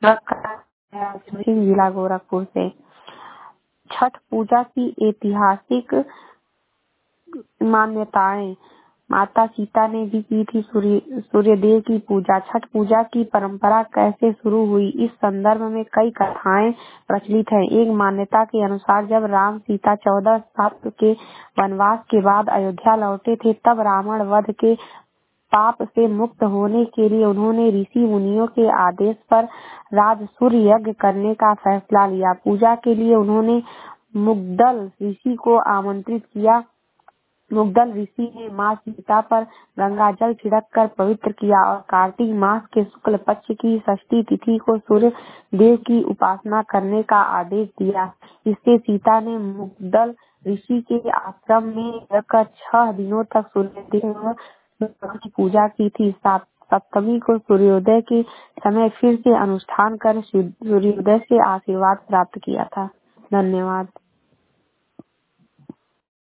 जिला गोरखपुर से। छठ पूजा की ऐतिहासिक मान्यताएं। माता सीता ने भी की थी सूर्यदेव की पूजा। छठ पूजा की परंपरा कैसे शुरू हुई, इस संदर्भ में कई कथाएं प्रचलित हैं। एक मान्यता के अनुसार जब राम सीता 14 साल के वनवास के बाद अयोध्या लौटे थे, तब रावण वध के पाप से मुक्त होने के लिए उन्होंने ऋषि मुनियों के आदेश पर राजसूय यज्ञ करने का फैसला लिया। पूजा के लिए उन्होंने मुग्दल ऋषि को आमंत्रित किया। मुग्दल ऋषि ने माँ सीता पर गंगा जल छिड़क कर पवित्र किया और कार्तिक मास के शुक्ल पक्ष की षष्ठी तिथि को सूर्य देव की उपासना करने का आदेश दिया। इससे सीता ने मुग्दल ऋषि के आश्रम में रहकर 6 दिनों तक सूर्य देव की पूजा की थी। सप्तमी को सूर्योदय के समय फिर से अनुष्ठान कर सूर्योदय से आशीर्वाद प्राप्त किया था। धन्यवाद।